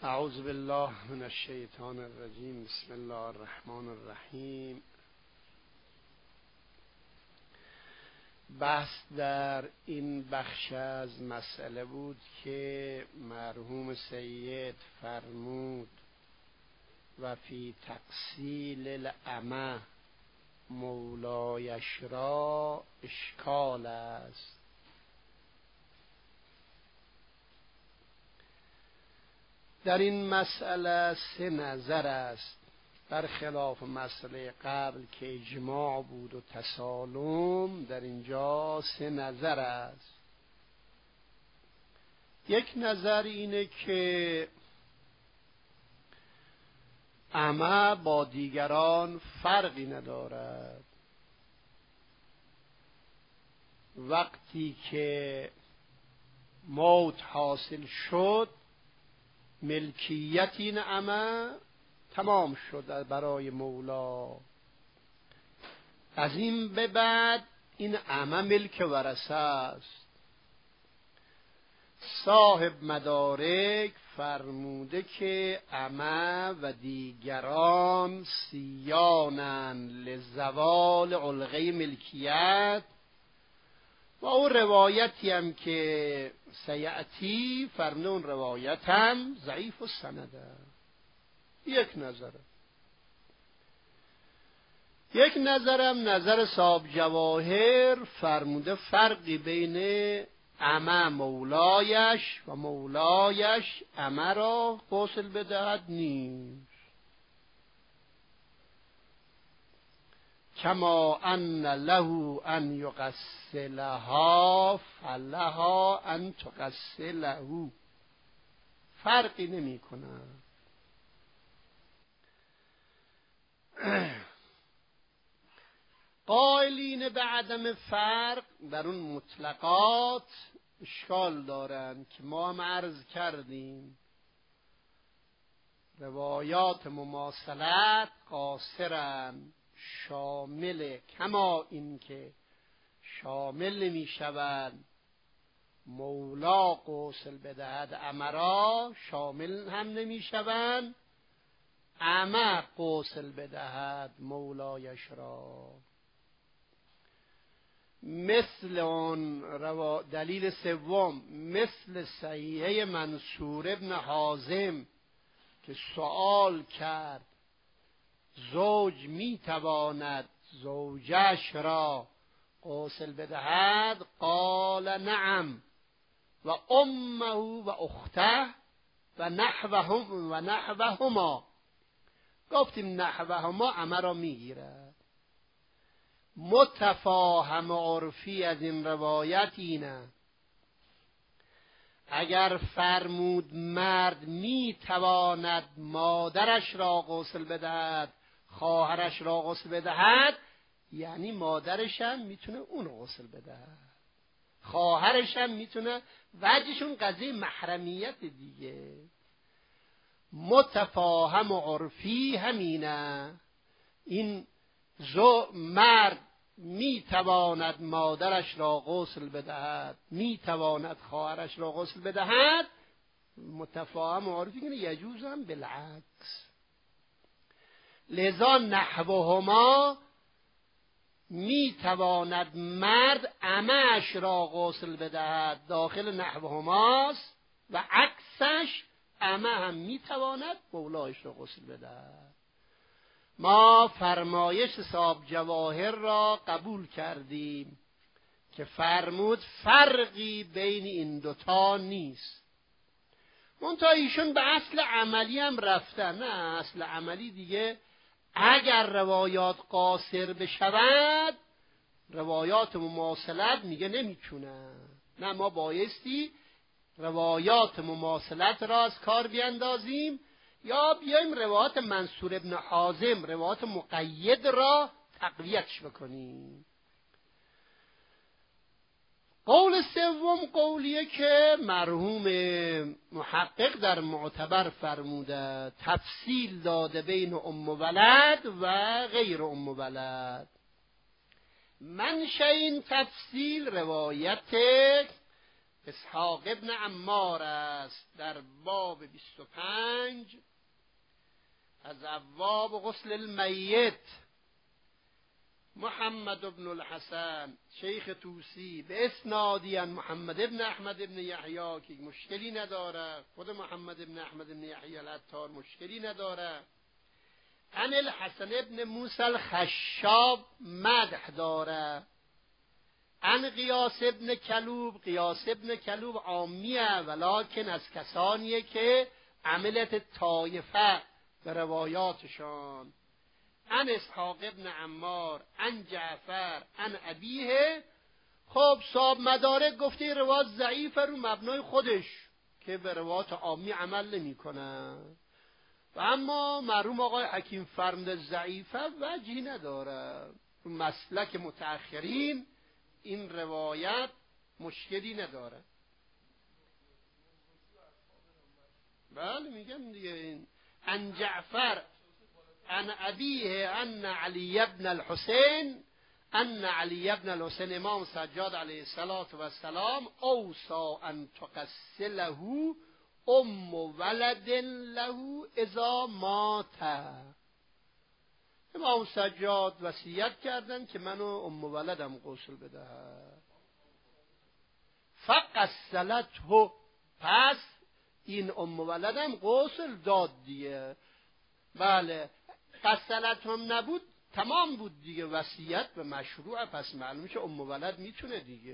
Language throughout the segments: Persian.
اعوذ بالله من الشیطان الرجیم. بسم الله الرحمن الرحیم. بحث در این بخش از مسئله بود که مرحوم سید فرمود و فی تقصیل الامه مولایش را اشکال است. در این مسئله سه نظر است، برخلاف مسئله قبل که اجماع بود و تسالم. در اینجا سه نظر است. یک نظر اینه که اعمى با دیگران فرقی ندارد. وقتی که موت حاصل شد ملکیت این اعمى تمام شد برای مولا. از این به بعد این اعمى ملک ورثه است. صاحب مدارک فرموده که اعمى و دیگران سیانن لزوال علقه ملکیت. و اون روایتی هم که سیعتی فرموده اون روایت هم ضعیف و سنده. یک نظره. یک نظرم نظر صاحب جواهر فرموده فرقی بین اعمى مولایش و مولایش اعمى را غسل بدهد نیست. کما ان له ان یغسلها فلها ان تغسله. فرقی نمی کند. قائلین به عدم فرق در اون مطلقات اشکال دارند که ما هم عرض کردیم. روایات مماثلت قاصرند، شامل کما این که شامل نمی شوند مولا غسل بدهد اعمى را، شامل هم نمی شوند اعمى غسل بدهد مولایش را. مثل اون دلیل سوم، مثل صحیحه منصور ابن حازم که سؤال کرد زوج می تواند زوجش را غسل بدهد؟ قال نعم و امه و اخته و نحوهما. گفتیم نحوهما اعمى را میگیرد. متفاهم عرفی از این روایت اینه اگر فرمود مرد میتواند مادرش را غسل بدهد، خواهرش را غسل بدهد، یعنی مادرش هم میتونه اون غسل بدهد، خواهرش هم میتونه. وجهشون قضیه محرمیت دیگه. متفاهم عرفی همینه. این مرد میتواند مادرش را غسل بدهد، میتواند خواهرش را غسل بدهد. متفاهم عرفی کنه یجوز هم بالعکس. لذا نحوهما میتواند مرد اعمه‌اش را غسل بدهد، داخل نحوهماست. و عکسش اعمى هم میتواند مولایش را غسل بدهد. ما فرمایش صاحب جواهر را قبول کردیم که فرمود فرقی بین این دوتا نیست. منتها ایشون به اصل عملی هم رفتن. نه، اصل عملی دیگه اگر روایات قاصر بشود روایات مماثلت میگه نمیتونه. نه، ما بایستی روایات مماثلت را از کار بیندازیم یا بیایم روایات منصور ابن حازم، روایات مقید را تقویتش بکنیم. قول سوم قولیه که مرحوم محقق در معتبر فرموده، تفصیل داده بین ام ولد و غیر ام ولد. منشأ این تفصیل روایت اسحاق ابن عمار است در باب 25 از ابواب غسل المیت. محمد ابن الحسن شیخ توسی به اسنادی عن محمد ابن احمد ابن یحیی که مشکلی نداره، خود محمد ابن احمد ابن یحیی العطار مشکلی نداره، عن الحسن ابن موسی الخشاب مدح داره، عن قیاس ابن کلوب. قیاس ابن کلوب عامیه ولکن از کسانیه که عملت طایفه به روایاتشان. عن اسحاق ابن عمار عن جعفر عن ابیه. خب صاحب مدارک گفته روایت ضعیفه رو مبنای خودش که به روایات عامی عمل نمی کنه، و اما مرحوم آقای حکیم فرموده ضعیفه وجهی نداره. مسلک متأخرین این روایت مشکلی نداره. بله میگم دیگه. این عن جعفر عن ابیه ان علی ابن الحسین ان علی ابن الحسین امام سجاد علیه السلام اوصا ان تغسله ام ولد له اذا مات. امام سجاد وصیت کردن که منو ام ولدم غسل بده. فغسلته، پس این ام ولدم غسل داد دیگه. بله غسلت هم نبود تمام بود دیگه، وصیت به مشروع، پس معلوم شه ام ولد میتونه دیگه.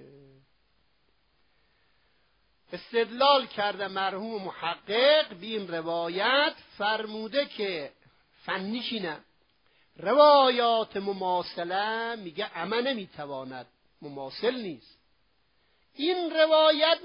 استدلال کرده مرحوم محقق به این روایت، فرموده که فنیش اینه روایات مماثله میگه عمه نمیتواند، مماثل نیست. این روایت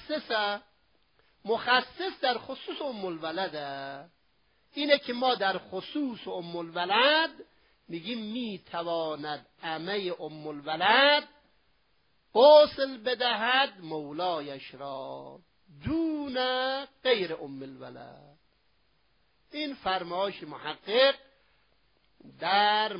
مخصص در خصوص ام الولده. اینه که ما در خصوص ام الولد میگیم میتواند عمه ام الولد غسل بدهد مولایش را دون غیر ام الولد. این فرمایش محقق در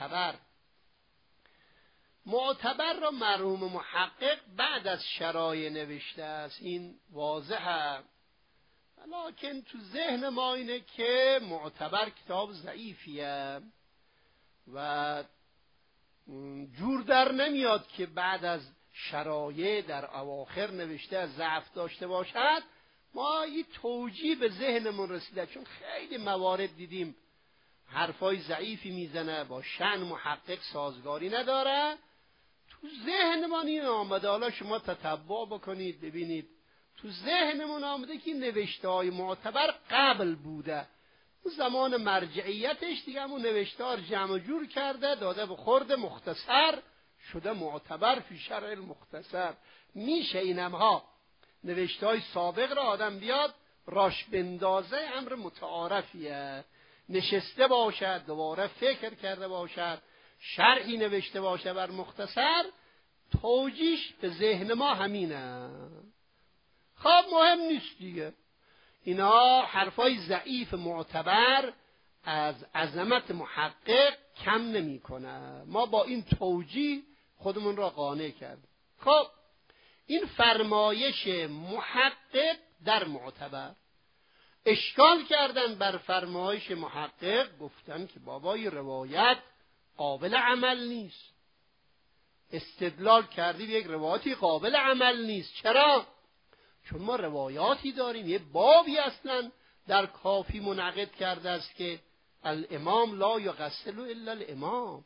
معتبر را مرحوم محقق بعد از شرایع نوشته است. این واضحه، لکن تو ذهن ما اینه که معتبر کتاب ضعیفیه و جور در نمیاد که بعد از شرایع در اواخر نوشته ضعف داشته باشد. ما یه توجیه به ذهنمون رسیده، چون خیلی موارد دیدیم حرفای ضعیفی میزنه با شأن محقق سازگاری نداره. تو ذهنمون این آمده، حالا شما تتبع بکنید ببینید تو ذهنمون آمده که نوشته های معتبر قبل بوده، اون زمان مرجعیتش دیگه همون نوشته ها جمع جور کرده داده به خورد مختصر شده معتبر فی شرع المختصر. میشه اینمها نوشته های سابق را آدم بیاد راش بندازه، امر متعارفیه. نشسته باشد دوباره فکر کرده باشد شرحی نوشته باشه بر مختصر، توجیش به ذهن ما همینه. خب مهم نیست دیگه، اینا حرفای ضعیف معتبر از عظمت محقق کم نمی کنه. ما با این توجیه خودمون را قانع کرد. خب این فرمایش محقق در معتبر. اشکال کردن بر فرمایش محقق، گفتن که بابای روایت قابل عمل نیست. استدلال کردی به یک روایتی قابل عمل نیست. چرا؟ چون ما روایاتی داریم، یه بابی اصلا در کافی منعقد کرده است که الامام لا یغسل الا الامام.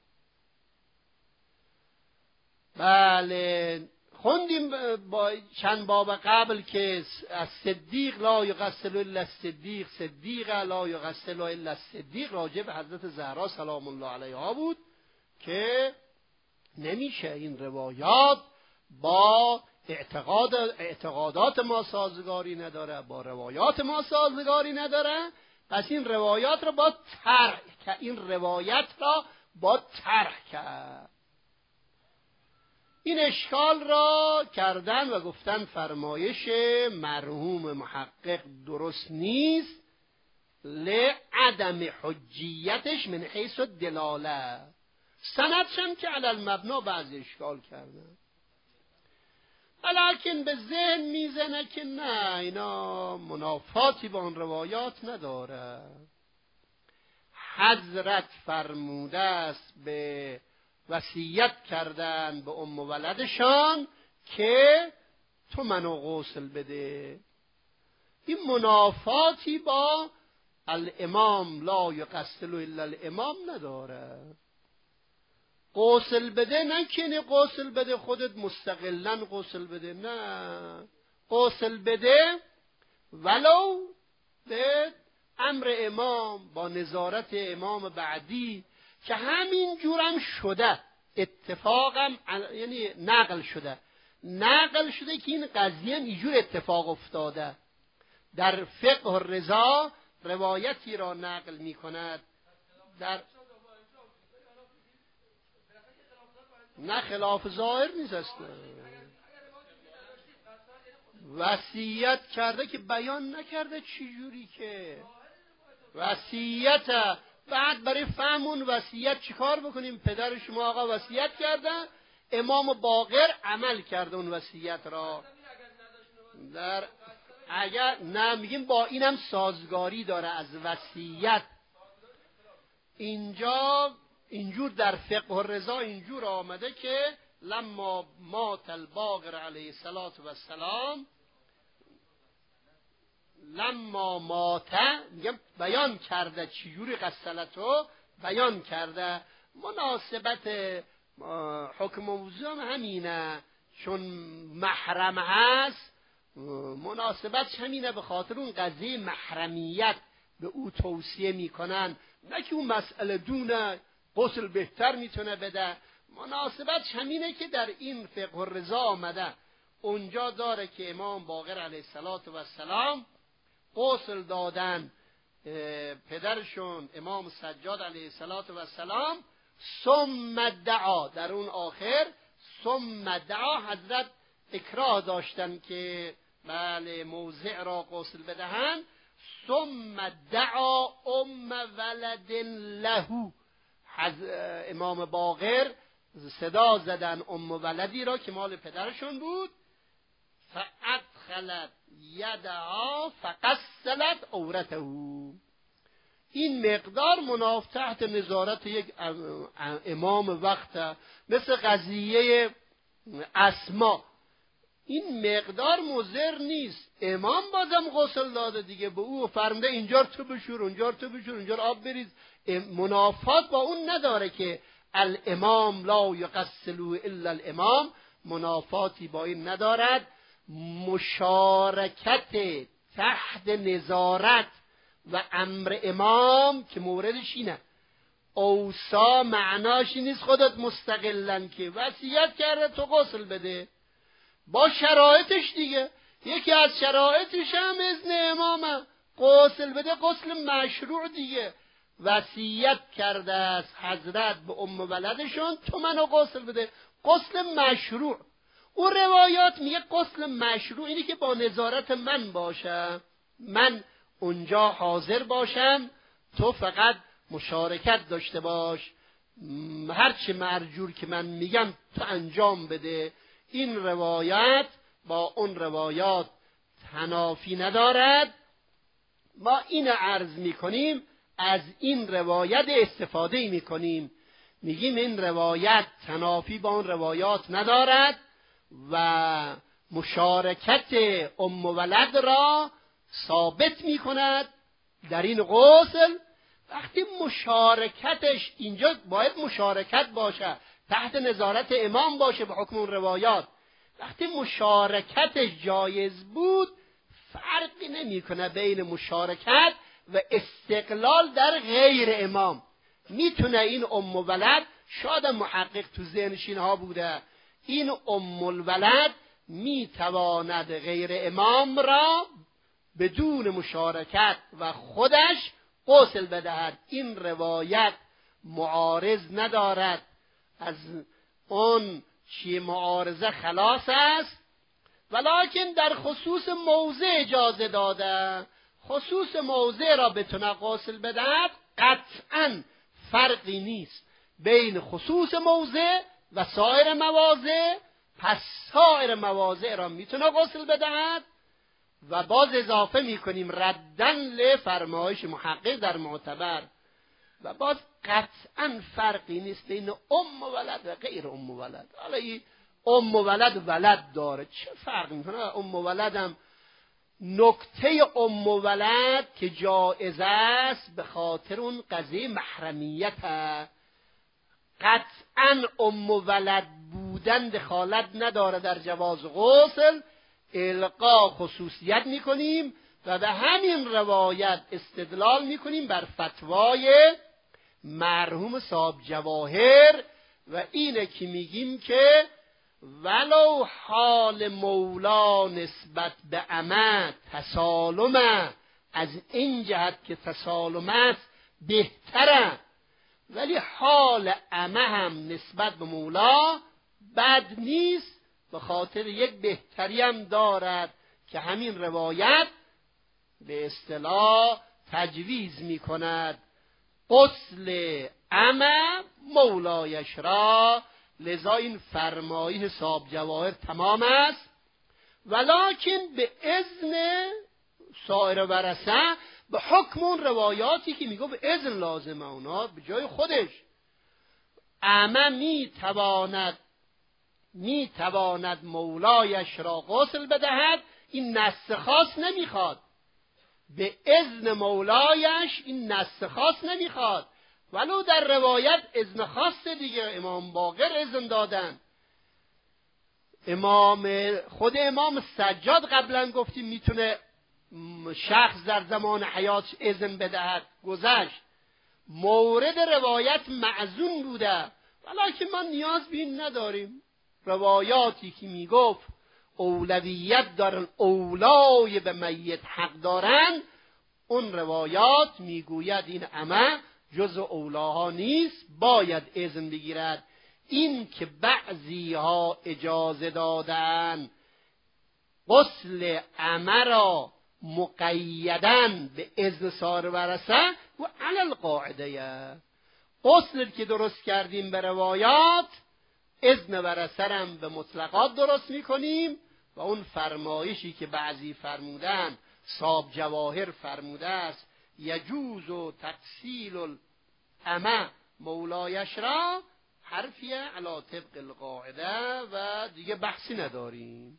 بله خوندیم با چند باب قبل که از صدیق لا یغسل الا الصدیق، صدیق لا یغسل الا الصدیق، راجع به حضرت زهرا سلام الله علیها بود که نمیشه این روایات با اعتقادات ما سازگاری نداره، با روایات ما سازگاری نداره. پس این روایات را با طرح کرد. این اشکال را کردن و گفتن فرمایش مرحوم محقق درست نیست لعدم حجیتش من حیث الدلاله. سندش هم که علی المبنا بعضی اشکال کردن. ولیکن به ذهن میزنه که نه، اینا منافاتی با اون روایات نداره. حضرت فرموده است به وصیت کردن به ام و ولدشان که تو منو غسل بده. این منافاتی با الامام لا یغسل الا الامام نداره. غسل بده نه که غسل بده خودت مستقلا غسل بده، نه، غسل بده ولو به امر امام، با نظارت امام بعدی که همین جورم شده، اتفاقم یعنی نقل شده که این قضیه اینجور اتفاق افتاده. در فقه الرضا روایتی را نقل می کند در نه خلاف ظاهر نیست، وصیت کرده که بیان نکرده چجوری که وصیت. بعد برای فهم اون وصیت چیکار بکنیم؟ پدر شما آقا وصیت کرده، امام باقر عمل کرده اون وصیت را. در اگر نه میگیم با اینم سازگاری داره از وصیت. اینجور در فقه الرضا اینجور آمده که لما مات الباقر علیه الصلاة و السلام، لما مات میگم بیان کرده چجوری غسلتو بیان کرده. مناسبت حکم موضوع همینه، چون محرم هست مناسبت همینه، به خاطر اون قضیه محرمیت به او توصیه میکنن، نه که اون مسئله دونه غسل بهتر میتونه بده. مناسبت همینه که در این فقه الرضا آمده، اونجا داره که امام باقر علیه السلام غسل دادن پدرشون امام سجاد علیه السلام، ثم دعا، در اون آخر ثم دعا حضرت اکراه داشتن که بله موضع را غسل بدهن. ثم دعا ام ولد له، امام باقر صدا زدن ام ولدی را که مال پدرشون بود، فادخلت یدها فغسلت عورته. این مقدار مناف تحت نظارت یک امام وقت، مثل قضیه اسما، این مقدار مضر نیست. امام بازم غسل داده دیگه، به او فرموده اینجا تو بشور، اونجا تو بشور، اونجا آب بریز. منافات با اون نداره که الامام لا یغسل الا الامام، منافاتی با این ندارد. مشارکت تحت نظارت و امر امام که موردش اینه، اوصا معناش نیست خودت مستقلن که وصیت کرده تو غسل بده، با شرایطش دیگه. یکی از شرایطش هم اذن امامه، غسل بده، غسل مشروع دیگه. وصیت کرده از حضرت به ام ولدشون تو منو غسل بده، غسل مشروع. اون روایات میگه غسل مشروع اینی که با نظارت من باشه، من اونجا حاضر باشم، تو فقط مشارکت داشته باش، هرچی مرجور که من میگم تو انجام بده. این روایت با اون روایات تنافی ندارد. ما این عرض میکنیم، از این روایت استفاده میکنیم، میگیم این روایت تنافی با اون روایات ندارد و مشارکت ام ولد را ثابت میکند در این غسل. وقتی مشارکتش اینجا باید مشارکت باشه، تحت نظارت امام باشه به حکم اون روایات. وقتی مشارکتش جایز بود، فرقی نمیکنه بین مشارکت و استقلال در غیر امام. میتونه این ام ولد، شاید محقق تو ذهنش اینها بوده، این ام الولد میتواند غیر امام را بدون مشارکت و خودش غسل بدهد. این روایت معارض ندارد، از اون چی معارضه خلاص است. ولکن در خصوص موضع اجازه داده، خصوص موضع را بتونه غسل بدهد. قطعا فرقی نیست بین خصوص موضع و سایر مواضع پس سایر مواضع را میتونه غسل بدهد. و باز اضافه میکنیم ردن لفرمایش محقق در معتبر، و باز قطعا فرقی نیست بین ام و ولد و غیر ام و ولد. حالا این ام و ولد داره، چه فرق میکنه؟ ام و ولدم نکته ام و ولد که جایز است به خاطر اون قضیه محرمیت هست. قطعا ام و ولد بودن دخالت نداره در جواز غسل. القا خصوصیت میکنیم و به همین روایت استدلال میکنیم بر فتوای مرحوم صاحب جواهر، و اینه که میگیم که ولو حال مولا نسبت به امه تسالمه، از این جهت که تسالم است بهتره، ولی حال امه هم نسبت به مولا بد نیست، به خاطر یک بهتری هم دارد که همین روایت به اصطلاح تجویز می کند غسل امه مولایش را. لذا این فرمایش صاحب جواهر تمام است، ولکن به اذن سایر ورثه، به حکم اون روایاتی که میگه به اذن لازمه، اونا به جای خودش. امه میتواند مولایش را غسل بدهد، این نص خاص نمیخواد. به اذن مولایش این نص خاص نمیخواد، ولو در روایت اذن خاص دیگه. امام باقر اذن دادن، خود امام سجاد قبلا گفتیم میتونه شخص در زمان حیاتش اذن بدهد، گذشت. مورد روایت معزون بوده، ولیکن ما نیاز به این نداریم. روایاتی که میگفت اولویت دارن، اولای به میت حق دارن، اون روایات میگوید این امه جز اولاها نیست، باید اذن بگیرد. این که بعضی ها اجازه دادن غسل امه را مقیدن به اذن سایر ورثه و علی القاعده، غسل که درست کردیم به روایات، اذن ورثه هم به مطلقات درست میکنیم. و اون فرمایشی که بعضی فرمودن، صاحب جواهر فرموده است یجوز و تقسیل الامه مولایش را، حرفیه علی طبق القاعده و دیگه بحثی نداریم.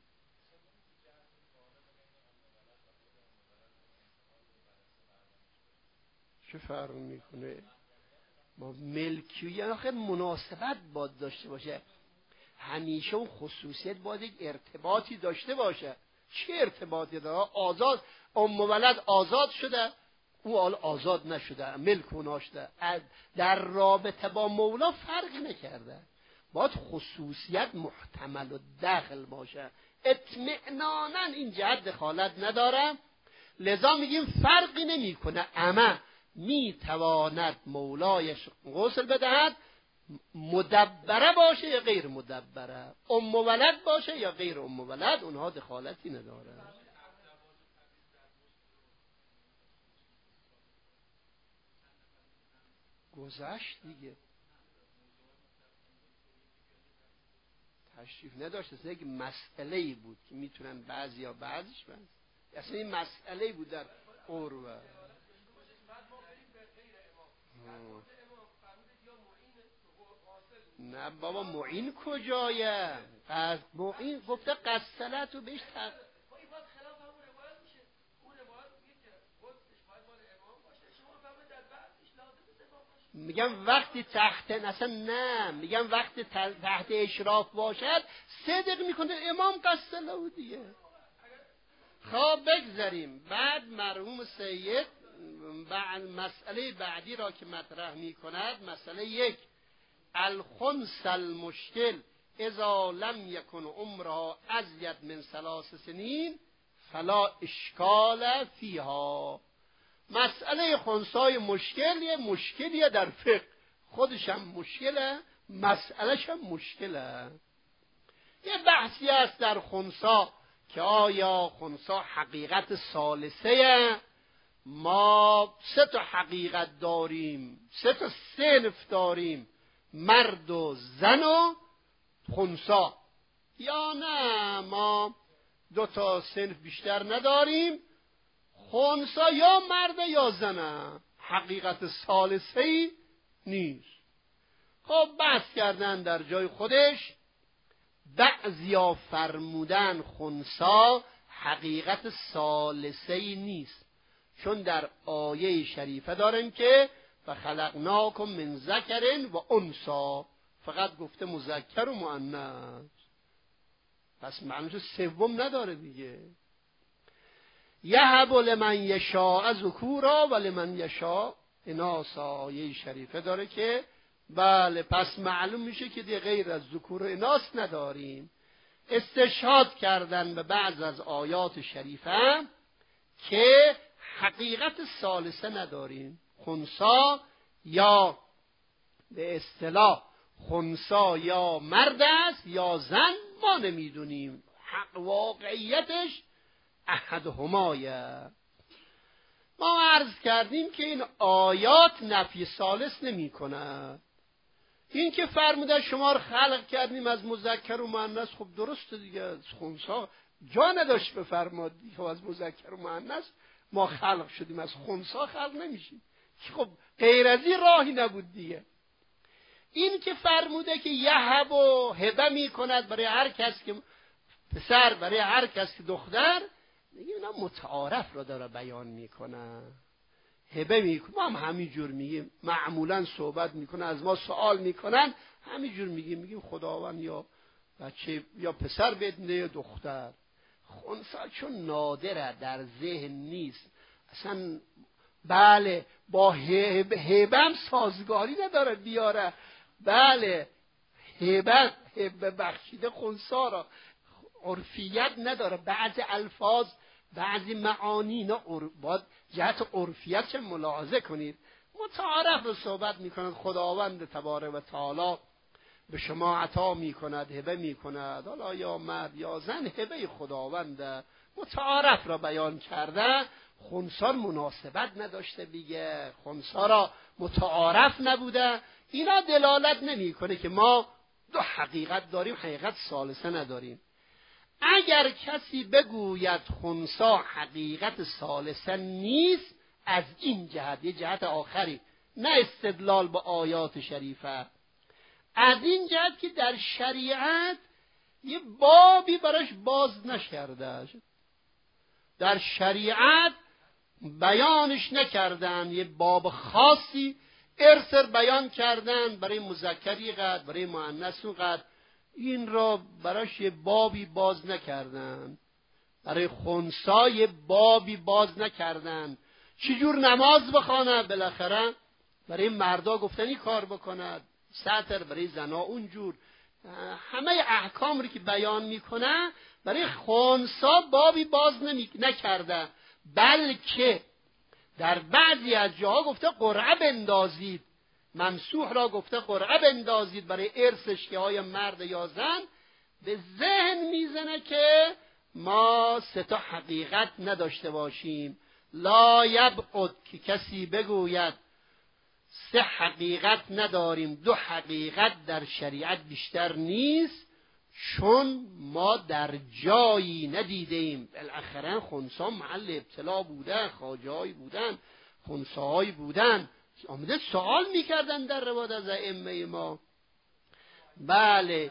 چه فرق میکنه؟ ما ملکی آخه مناسبت باید داشته باشه، همیشه اون خصوصیت باید یک ارتباطی داشته باشه. چه ارتباطی داره؟ آزاد ام ولد آزاد شده، او حال آزاد نشده، ملک اونا شده، در رابطه با مولا فرق نکرده. باید خصوصیت محتمل و داخل باشه، اطمئنانا این جهت دخالت نداره. لذا میگیم فرقی نمیکنه امه میتواند مولایش غسل بدهد، مدبره باشه یا غیر مدبره، ام ولد باشه یا غیر ام ولد، اونها دخالتی نداره. گذشت دیگه، تشریف نداشت. یک مسئله‌ای بود که میتونن بعضی یا بعضیش بند، اصلا این مسئله‌ای بود در عروه. نه بابا، معین کجایه؟ معین گفته قسلت و بهش میگم وقتی تحت اصلا نه، میگم وقتی تحت اشراف باشد صدق میکنه امام قسله و دیگه. خب بگذاریم. بعد مرحوم سید مسئله بعدی را که مطرح میکند، مسئله 1 الخنث المشکل اذا لم یکن عمرها ازید من 3 سنین فلا اشکال فیها. مسئله خنثای مشکل یه مشکلیه در فقه، خودش هم مشکله، مسئلهش هم مشکله. یه بحثی است در خنثا که آیا خنثا حقیقت ثالثه؟ ما 3 حقیقت داریم، 3 صنف داریم، مرد و زن و خنثا. یا نه ما 2 صنف بیشتر نداریم، خنثی یا مرد یا زنه، حقیقت ثالثه‌ای نیست. خب بحث کردن در جای خودش، بعضیا فرمودن خنثی حقیقت ثالثه‌ای نیست، چون در آیه شریفه دارن که فخلقناکم من ذکر و انثی، فقط گفته مذکر و مؤنث، پس معنیش سوم نداره دیگه. یهب لمن یشاء ذکورا و لمن یشاء اناثا، آیه شریفه داره که بله، پس معلوم میشه که دیگه غیر از ذکور و اناث نداریم. استشهاد کردن به بعض از آیات شریفه که حقیقت ثالثه نداریم، خنثی یا به اصطلاح خنثی یا مرد است یا زن، ما نمیدونیم، حق واقعیتش احدهمایه. ما عرض کردیم که این آیات نفی ثالث نمی کند. این که فرموده شما رو خلق کردیم از مذکر و مؤنث، خب درسته دیگه، خنثی جا نداشت بفرماد دیگه، از مذکر و مؤنث ما خلق شدیم، از خنثی خلق نمیشیم، خب غیر از این راهی نبود دیگه. این که فرموده که یهب و هبه می کند برای هر کس که پسر، برای هر کس که دختر، اینا متعارف را داره بیان میکنه. هبه میکنه، ما هم همینجور میگیم، معمولا صحبت میکنه، از ما سوال میکنن همینجور میگیم خداوند یا بچه یا پسر بدونه یا دختر. خنثی چون نادره، در ذهن نیست اصلا، بله با هبه هم سازگاری نداره بیاره، بله هبه بخشیده خنثی را، عرفیت نداره، بعضی الفاظ بعضی معانی اینا باید جهت عرفیت چه ملاحظه کنید. متعارف رو صحبت میکنند، خداوند تبارک و تعالی به شما عطا میکند، هبه میکند، حالا یا مرد یا زن، هبه خداونده، متعارف را بیان کرده. خنثی مناسبت نداشته دیگه، خنثی را متعارف نبوده، اینا دلالت نمیکنه که ما 2 حقیقت داریم، حقیقت ثالثه نداریم. اگر کسی بگوید خنثی حقیقت ثالثه نیست، از این جهت، یه جهت آخری، نه استدلال با آیات شریفه، از این جهت که در شریعت یه بابی براش باز نکرده، در شریعت بیانش نکردن، یه باب خاصی ارث بیان کردن، برای مذکری قد، برای مؤنث قد، این را براش یه بابی باز نکردن، برای خنثی یه بابی باز نکردن. چجور نماز بخونه، بالاخره برای مردا گفتن این کار بکند، سطر برای زنا اونجور، همه احکام رو که بیان میکنه برای خنثی بابی باز نکرده، بلکه در بعضی از جاها گفته قرعه بندازید، ممسوح را گفته قرعه بندازید برای ارثش که های مرد یا زن. به ذهن میزنه که ما 3 حقیقت نداشته باشیم. لا یبعد که کسی بگوید 3 حقیقت نداریم، 2 حقیقت در شریعت بیشتر نیست، چون ما در جایی ندیدیم. بالاخره خنثی محل ابتلا بودن، خواجه‌هایی بودن، خنثی‌هایی بودن، آمده سوال میکردن در روایت از ائمه ما. بله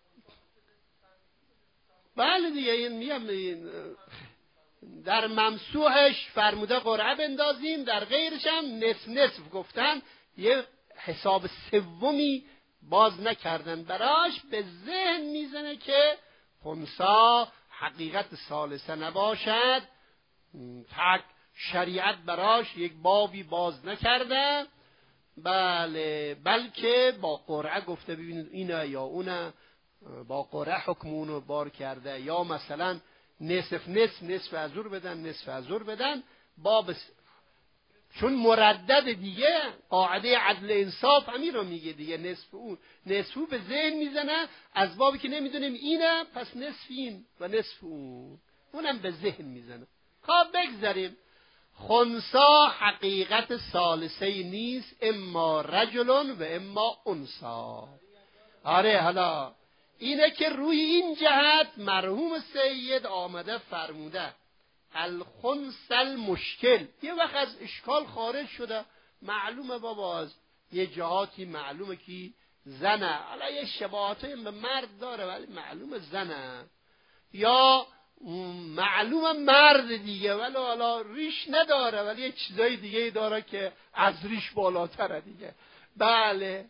دیگه، این میگم در ممسوحش فرموده قرعه بندازیم، در غیرش هم نصف گفتن، یه حساب سومی باز نکردن براش. به ذهن میزنه که خنثی حقیقت ثالثه نباشد، تک شریعت براش یک بابی باز نکرده، بله، بلکه با قرعه گفته ببینید اینه یا اونه، با قرعه حکم اونو بار کرده، یا مثلا نصف ازور بدن، نصف ازور بدن، باب چون مردد دیگه، قاعده عدل انصاف همین رو میگه دیگه، نصف اون به ذهن میزنه از بابی که نمیدونیم اینه، پس نصف این و نصف اونم به ذهن میزنه. خب بگذاریم، خنثی حقیقت ثالثه نیست، اما رجل و اما انثی. آره، حالا اینه که روی این جهت مرحوم سید آمده فرموده الخنث المشکل. یه وقت از اشکال خارج شده، معلومه بابا از یه جهاتی معلومه که زنه، حالا یه شباهتی به مرد داره ولی معلومه زنه، یا معلومه مرد دیگه ولی حالا ریش نداره ولی یه چیزای دیگه داره که از ریش بالاتره دیگه. بله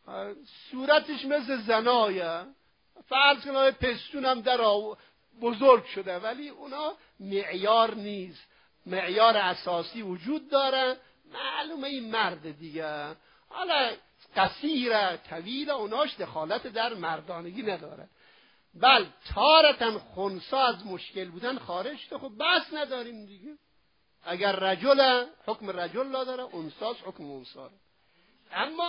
صورتش مثل زنایه، فرض کنه پستون هم در بزرگ شده ولی اونا معیار نیست، معیار اساسی وجود داره، معلومه این مرد دیگه. حالا قصیره طویله اوناش دخالت در مردانگی نداره. بل تارتن خنثا از مشکل بودن خارج شده، خب بس نداریم دیگه. اگر رجل حکم رجل لا داره، انثاس حکم انثا. اما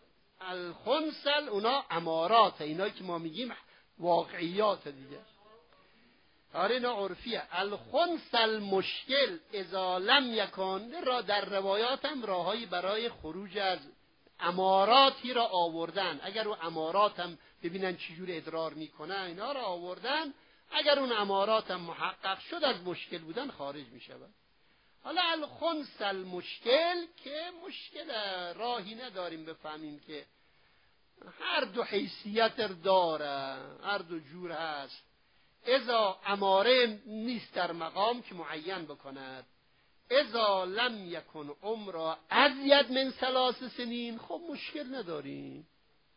الخنثل اونا امارات، اینا که ما میگیم واقعیات دیگه. آره اینا عرفیه. الخنثل مشکل اذا لم یکن، را در روایات هم راهایی برای خروج از اماراتی را آوردن. اگر اون امارات هم ببینن چجور ادرار میکنن اینا را آوردن، اگر اون امارات هم محقق شد از مشکل بودن خارج میشود. حالا الخنثل مشکل که مشکل راهی نداریم بفهمیم که هر دو حیثیت داره، هر دو جور هست. اذا اماره نیست در مقام که معین بکند. اذا لم یکن عمر ازید من 3 سنین، خب مشکل نداریم.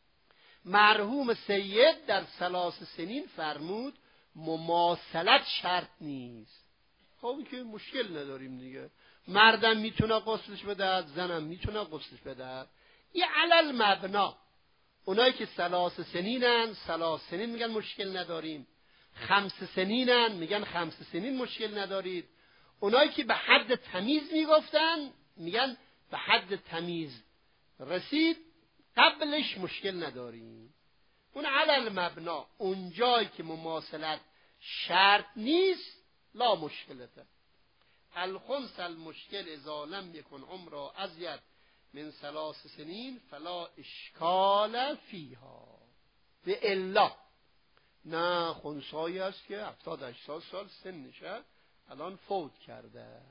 مرحوم سید در 3 سنین فرمود مماثلت شرط نیست، خب که مشکل نداریم دیگه. مردم میتونه غسلش بده، زنم میتونه غسلش بده. این علل مبنا. اونایی که 3 سنینن 3 سنین میگن مشکل نداریم، 5 سنینن میگن 5 سنین مشکل ندارید. اونایی که به حد تمیز میگفتن میگن به حد تمیز رسید قبلش مشکل نداریم. اون علل مبنا، اون جایی که مماثلت شرط نیست لا مشکلته. الخنث المشکل اذا لم یکن عمر ازید من 3 سنین فلا اشکال فیها. به الا نه خنثایی است که 70-80 سال سنشه الان فوت کرده.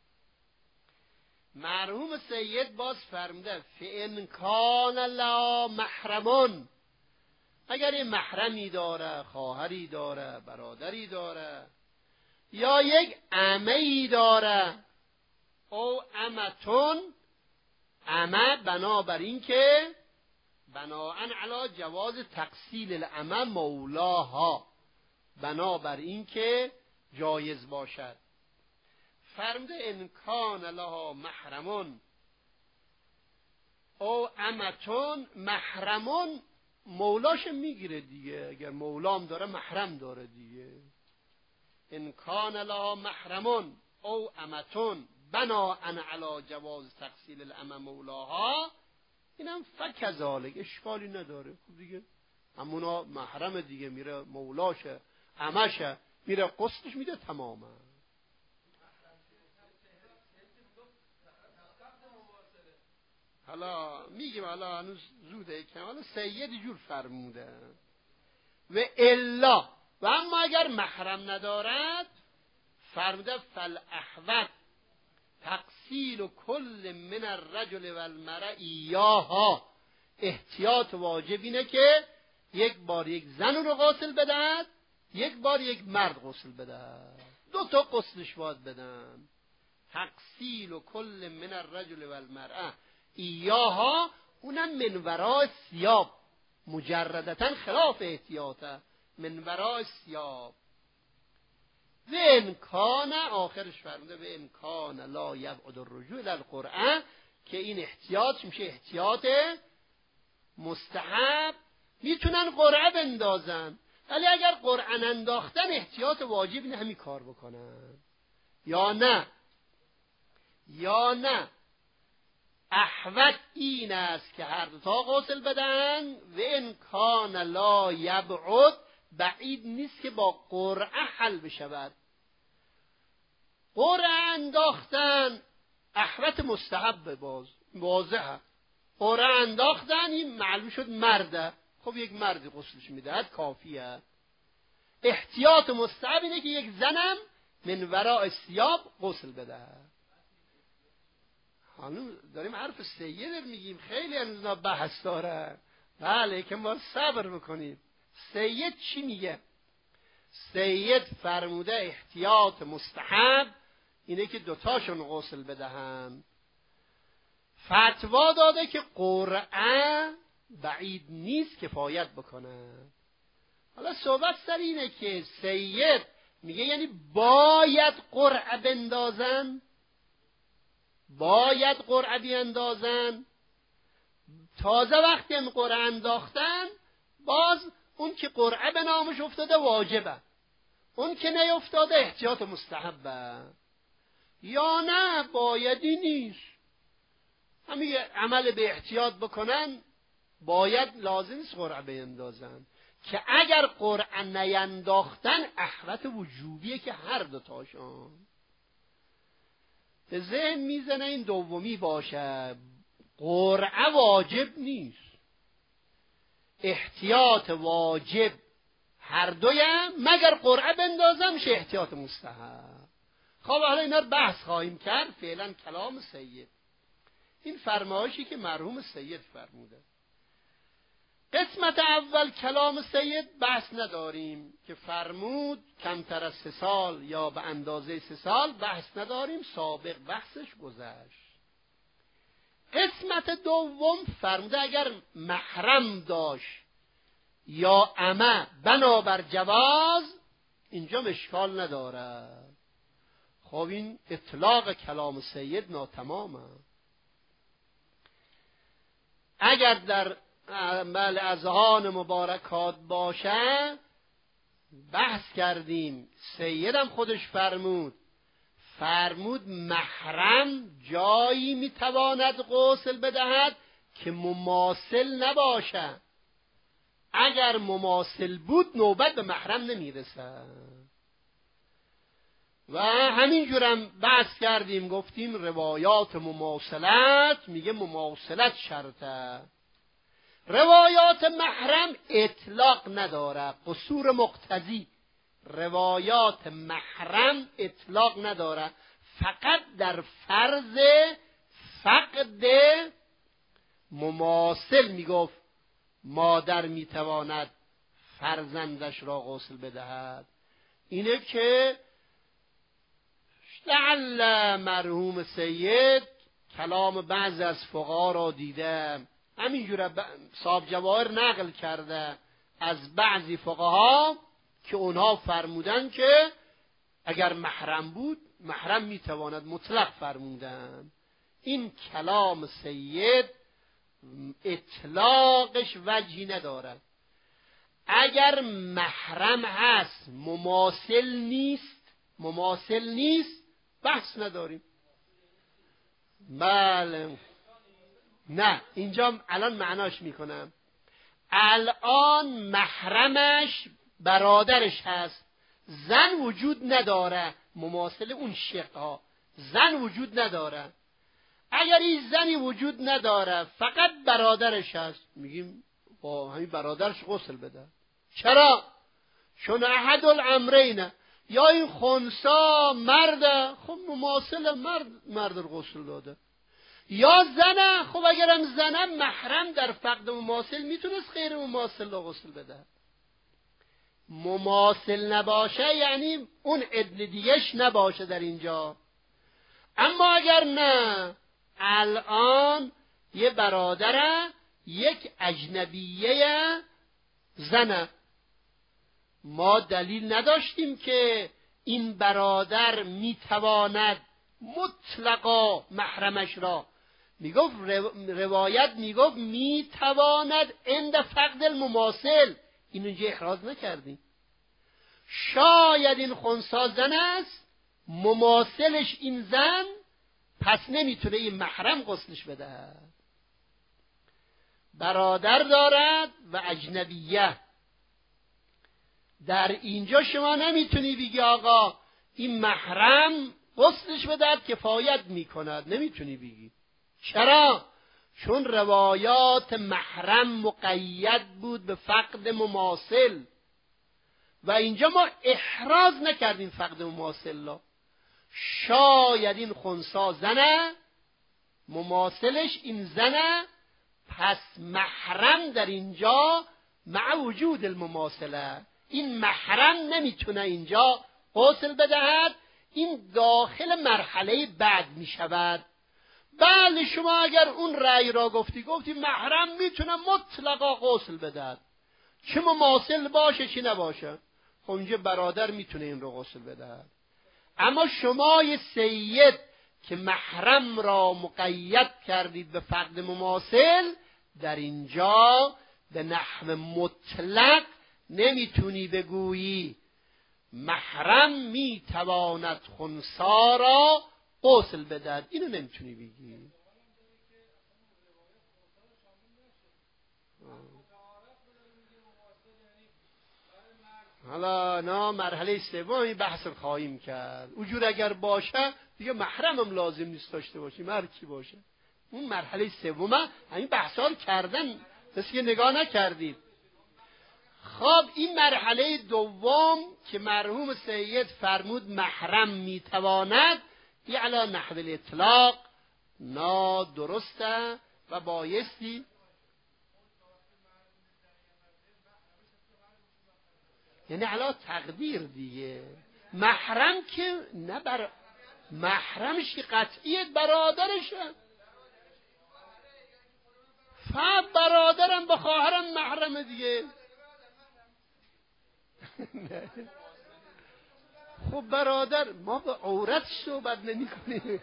مرحوم سید باز فرموده فإن کان لا محرمون، اگر این محرمی داره، خواهری داره، برادری داره، یا یک عمه‌ای داره، او عمتون، عمه بنابر این که بناءً علی جواز تقصیل العمه مولاها، بنابر این که جایز باشد. فرموده ان کان لها محرمون او عمتون، محرمون مولاش میگیره دیگه، اگر مولام داره محرم داره دیگه. ان کان لها محرمون او عمتون بناءً علی جواز تقصیل العمه مولاها، اینم فکذالک اشکالی نداره. خب دیگه همونا محرم دیگه، میره مولاشه عمشه میره قسطش میده تماما. حالا میگیم حالا هنوز زوده که حالا سید جور فرموده و الا، و اما اگر محرم ندارد فرموده فالاحوط تقصیل کل من الرجل والمرأة ایاها، احتیاط واجب اینه که یک بار یک زن رو غسل بدهد، یک بار یک مرد غسل بدهد، 2 غسلش باید بدن. تقصیل کل من الرجل والمرأة ایاها، اونم من وراء ثیاب، مجردتا خلاف احتیاطه، من وراء ثیاب. و امکان آخرش فرموده و امکان لا یبعد الرجوع الى القرآن، که این احتیاط میشه احتیاط مستحب، میتونن قرعه بندازن، ولی اگر قرعه انداختن احتیاط واجب اینه همین کار بکنن. یا نه احوط این است که هر 2 غسل بدن. و امکان لا یبعد، بعید نیست که با قرعه حل بشود. قرعه انداختن احوط مستحب باز واضحه، قرعه انداختن این معلوم شد مرده، خب خب یک مردی غسلش میدهد کافیه. احتیاط مستحب اینه که یک زنم من وراء ثیاب غسل بدهد. حالا داریم حرف سید میگیم، خیلی از بحث داره. بله که ما صبر بکنید. سید چی میگه؟ سید فرموده احتیاط مستحب اینه که دوتاشون غسل بدهن. فتوا داده که قرعه بعید نیست کفایت بکنه. حالا صحبت سر اینه که سید میگه یعنی باید قرعه بندازن، باید قرعه بیندازن. تازه وقتی هم قرعه انداختن باز اون که قرعه به نامش افتاده واجبه، اون که نیفتاده احتیاط مستحبه. یا نه بایدی نیست، همین عمل به احتیاط بکنن، باید لازم نیست قرعه بیندازن. که اگر قرعه نینداختن احوط وجوبیه که هر دوتاشون. به ذهن میزنه این دومی باشه، قرعه واجب نیست، احتیاط واجب هر دویم، مگر قرعه بندازم میشه احتیاط مستحب. خب حالا اینا رو بحث خواهیم کرد. فعلا کلام سید، این فرمایشی که مرحوم سید فرموده. قسمت اول کلام سید بحث نداریم که فرمود کمتر از 3 سال یا به اندازه 3 سال، بحث نداریم، سابق بحثش گذشت. قسمت دوم فرموده اگر محرم داشت یا عمه بنابر جواز، اینجا اشکال نداره. خب این اطلاق کلام سید ناتمامه. اگر در اذهان مبارکات باشه، بحث کردیم، سیدم خودش فرمود محرم جایی میتواند غسل بدهد که مماثل نباشه. اگر مماثل بود نوبت به محرم نمیرسه. و همینجورم بحث کردیم، گفتیم روایات مماثلت میگه مماثلت شرطه، روایات محرم اطلاق نداره، قصور مقتضی. روایات محرم اطلاق نداره، فقط در فرض فقد مماثل میگفت مادر میتواند فرزندش را غسل بدهد. اینه که لعل مرحوم سید کلام بعض از فقها را دیده، همینجوره صاحب جواهر نقل کرده از بعضی فقها که اونها فرمودن که اگر محرم بود محرم میتواند، مطلق فرمودن. این کلام سید اطلاقش وجهی ندارد. اگر محرم هست مماثل نیست بحث نداریم. بله نه، اینجا الان معناش میکنم. الان محرمش برادرش هست، زن وجود نداره، مماثل اون شقها زن وجود نداره. اگر این زنی وجود نداره فقط برادرش هست، میگیم با همین برادرش غسل بده. چرا؟ چون احد الامرینه، یا این خنثی مرده، خب مماثل مرد رو غسل داده، یا زنه، خب اگرم زنه محرم در فقد مماثل میتونست غیر مماثل رو غسل بده. مماثل نباشه یعنی اون عدل دیگهش نباشه در اینجا. اما اگر نه، الان یه برادره، یک اجنبیه زنه، ما دلیل نداشتیم که این برادر میتواند مطلقا محرمش را، میگفت روایت میگفت میتواند عند فقد المماثل، این اینجا اخراج نکردیم. شاید این خنثی زن است، مماثلش این زن، پس نمیتونه این محرم غسلش بده. برادر دارد و اجنبیه، در اینجا شما نمیتونی بگی آقا این محرم غسلش بدهد کفایت میکند، نمیتونی بگی. چرا؟ چون روایات محرم مقید بود به فقد مماثل و اینجا ما احراز نکردیم فقد مماثل را. شاید این خنثی زنه، مماثلش این زنه، پس محرم در اینجا مع وجود المماثله، این محرم نمیتونه اینجا غسل بدهد، این داخل مرحله بعد میشود. بله شما اگر اون رأی را گفتی محرم میتونه مطلقا غسل بدهد، چه مماثل باشه چه نباشه، خب اینجا برادر میتونه این رو غسل بدهد. اما شما یه سید که محرم را مقید کردید به فقد مماثل، در اینجا به نحو مطلق نمیتونی بگویی محرم میتواند خنثی را غسل بدهد، اینو نمیتونی بگی. حالا نه مرحله سومی بحث خواهیم کرد. اونجور اگر باشه دیگه محرمم لازم نیست داشته باشیم، هر کی باشه. اون مرحله سوم همین بحثا رو کردن، مثل که نگاه نکردید. خب این مرحله دوم که مرحوم سید فرمود محرم میتواند، این علی نحو الاطلاق نادرسته و بایستی یعنی علا تقدیر دیگه. محرم که نه بر محرمش که قطعیت برادرشه، برادرم با خواهرم محرم دیگه. خب برادر، ما به عورت صحبت نمی کنیم.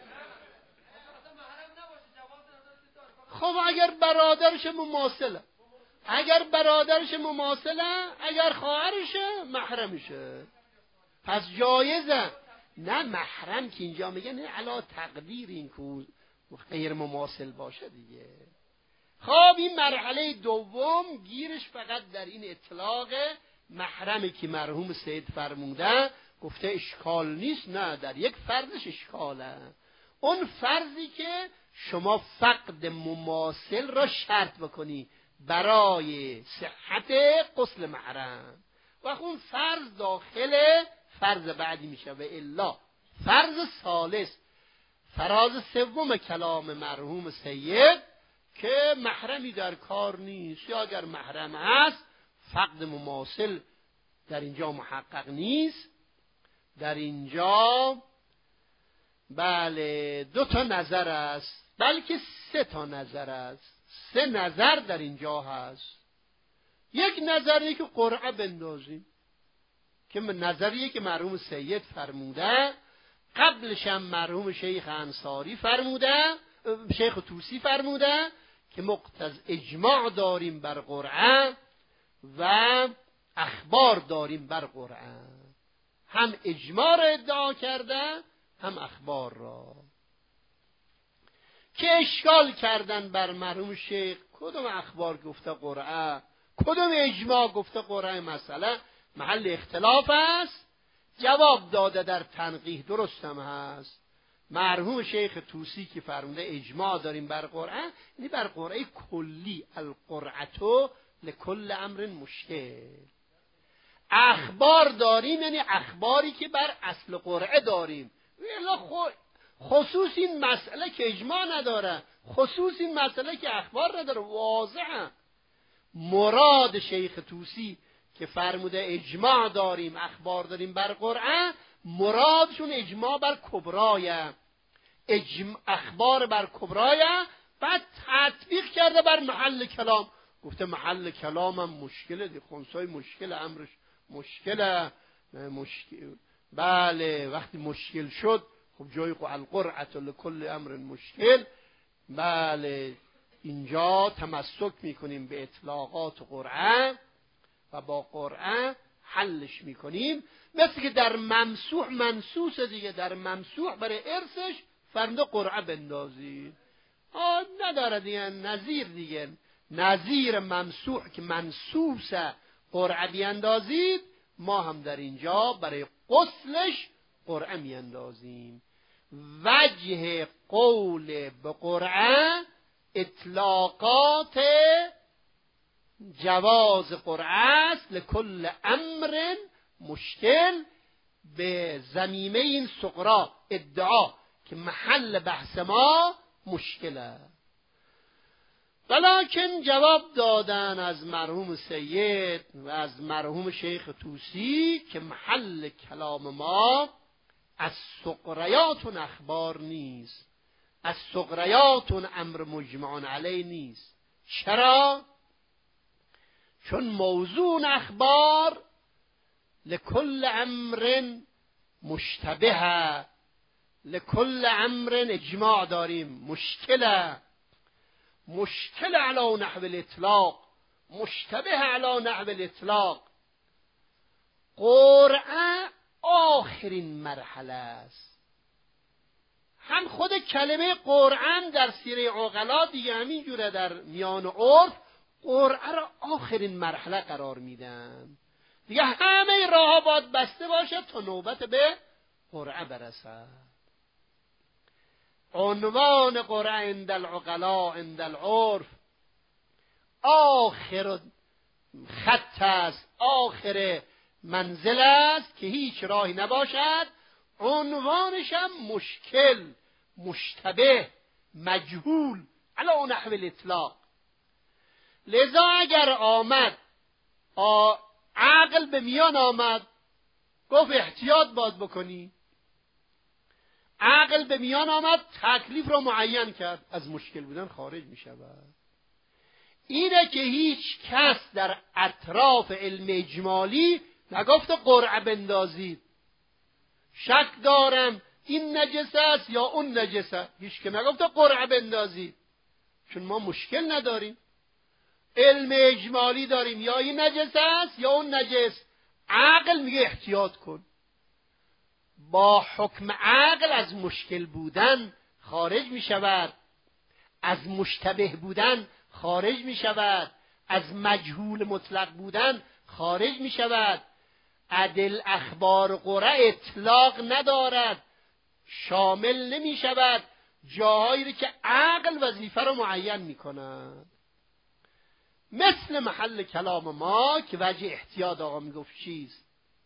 خب اگر برادرش مماثله، اگر برادرش مماثله، اگر خواهرشه محرمشه، پس جایزه. نه محرم که اینجا میگه نه علا تقدیر این که غیر مماثل باشه دیگه. خب این مرحله دوم گیرش فقط در این اطلاق محرمی که مرحوم سید فرموده، گفته اشکال نیست. نه، در یک فرضش اشکاله، اون فرضی که شما فقد مماثل را شرط بکنی برای صحت غسل محرم، و اون فرض داخل فرض بعدی میشه. و الا فرض ثالث، فراز سوم کلام مرحوم سید که محرمی در کار نیست، یا اگر محرم هست فقد مماثل در اینجا محقق نیست. در اینجا بله 2 نظر است، بلکه 3 نظر است. 3 نظر در اینجا هست. یک نظریه که قرعه بندازیم، که نظریه که مرحوم سید فرموده، قبلش هم مرحوم شیخ انصاری فرموده، شیخ طوسی فرموده که مقتض اجماع داریم بر قرعه و اخبار داریم بر قرعه. هم اجماع را ادعا کرده، هم اخبار را. که اشکال کردن بر مرحوم شیخ کدوم اخبار گفته قرعه، کدوم اجماع گفته قرعه، مسئله محل اختلاف است. جواب داده در تنقیح، درست هم هست. مرحوم شیخ طوسی که فرموده اجماع داریم بر قرعه، یعنی بر قرعه کلی، القرعه لکل امر مشکل. اخبار داریم یعنی اخباری که بر اصل قرعه داریم. خصوص این مسئله که اجماع نداره، خصوص این مسئله که اخبار نداره، واضحه. مراد شیخ طوسی که فرموده اجماع داریم اخبار داریم بر قرعه، مرادشون اجماع بر کبرایه، اخبار بر کبرایه. بعد تطبیق کرده بر محل کلام، گفته محل کلام هم مشکله دی، خنثی مشکل، امرش مشکله. بله وقتی مشکل شد خب جای القرعه لکل امر مشکل. بله اینجا تمسک میکنیم به اطلاقات قرعه و با قرعه حلش میکنیم. مثل که در ممسوح منسوس دیگه، در ممسوح برای ارثش فرموده قرعه بندازید، نداره دیگه نظیر، دیگه نظیر ممسوح که منسوس قرعه بیندازید، ما هم در اینجا برای غسلش قرعه میاندازیم. وجه قول به قرعه اطلاقات جواز قرعه است لکل امر مشکل به ضمیمه این سقراء ادعا که محل بحث ما مشکل است. ولکن جواب دادن از مرحوم سید و از مرحوم شیخ طوسی که محل کلام ما از سقریات اخبار نیست، از سقریات امر مجمع علی نیست. چرا؟ چون موضوع اخبار لکل امر مشتبه، لکل امر اجماع داریم، مشکل علی نحو الاطلاق، مشتبه علی نحو الاطلاق. قرعه آخرین مرحله است. هم خود کلمه قرعه در سیره عقلا دیگه همین جوره در میان عرف قرعه را آخرین مرحله قرار میدن. دیگه همه راه باید بسته باشد تا نوبت به قرعه برسد. عنوان قرعه عند العقلا عند العرف آخر خط است، آخر منزل است که هیچ راهی نباشد. عنوانش هم مشکل، مشتبه، مجهول علی نحو الاطلاق. لذا اگر آمد عقل به میان آمد گفت احتیاط باید بکنی، عقل به میان آمد تکلیف را معین کرد، از مشکل بودن خارج می شود. اینه که هیچ کس در اطراف علم اجمالی نگفت قرعه بندازید، شک دارم این نجس است یا اون نجس است، هیچ که نگفت قرعه بندازید. چون ما مشکل نداریم، علم اجمالی داریم، یا این نجس است یا اون نجس. عقل میگه احتیاط کن. با حکم عقل از مشکل بودن خارج می شود، از مشتبه بودن خارج می شود، از مجهول مطلق بودن خارج می شود. عدل اخبار قرعه اطلاق ندارد، شامل نمی شود جاهایی رو که عقل وظیفه رو معین می کند. مثل محل کلام ما که وجه احتیاط آقا می گفت چیست؟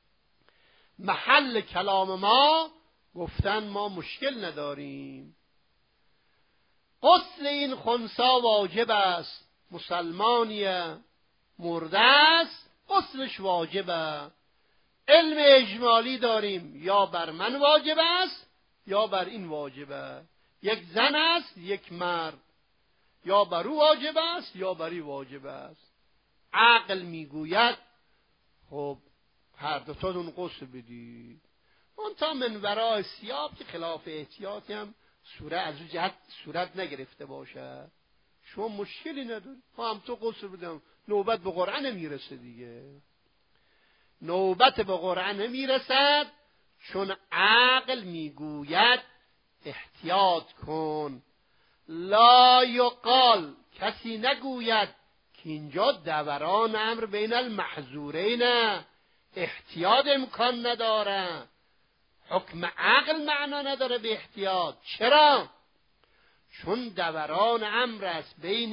محل کلام ما گفتن ما مشکل نداریم، غسل این خنثی واجب است، مسلمانیه مرده است غسلش واجبه. علم اجمالی داریم، یا بر من واجب است یا بر این واجبه. یک زن است یک مرد، یا بر او واجب است یا بر این واجب است. عقل میگوید خب هر دوتاتون غسل بدید. اون تا من ورای سیاب که خلاف احتیاطی هم از اون جهت صورت نگرفته باشه. شما مشکلی نداری، هم تو غسل بدم، نوبت به قرعه نمیرسه دیگه. نوبت به قرعه نمیرسد چون عقل میگوید احتیاط کن. لا یقال، کسی نگوید که اینجا دوران امر بین المحظورین، احتیاط امکان نداره. حکم عقل معنا نداره به احتیاط. چرا؟ چون دوران امر است بین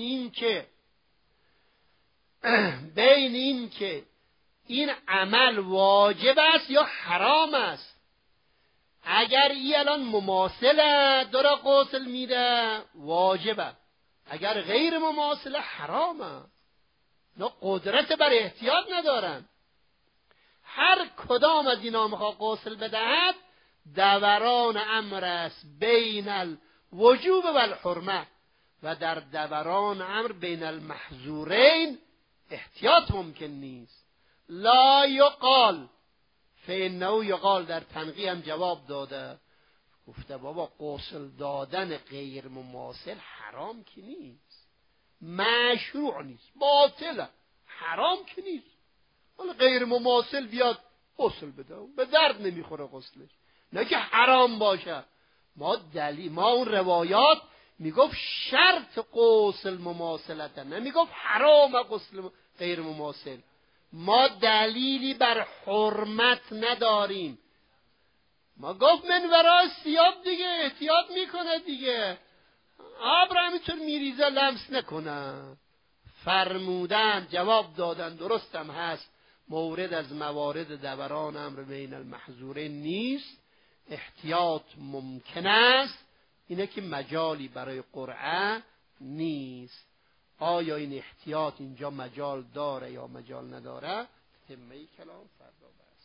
این که این عمل واجب است یا حرام است. اگر ای الان مماثله داره غسل میده واجبه، اگر غیر مماثله حرامه. نه قدرت بر احتیاط ندارن. هر کدام از اینا میخواد غسل بدهد دوران امر است بین الوجوب و الحرمه، و در دوران امر بین المحظورین احتیاط ممکن نیست. لا یقال فانه یقال، در تنقیح هم جواب داده، گفته بابا غسل دادن غیر مماثل حرام که نیست، مشروع نیست، باطله، حرام که نیست. حالا غیر مماثل بیاد غسل بده، به درد نمیخوره غسلش، نه که حرام باشه. ما اون روایات میگفت شرط غسل مماثلت، نمیگفت حرام غسل غیر مماثل. ما دلیلی بر حرمت نداریم. ما گفت من ورای سیاب دیگه احتیاط میکنه دیگه. آب را همینطور میریزه لمس نکنن. فرمودن، جواب دادن درستم هست، مورد از موارد دوران امر بین المحظورین نیست، احتیاط ممکن است، اینه که مجالی برای قرعه نیست. آیا این احتیاط اینجا مجال داره یا مجال نداره؟ تمه کلام فردا.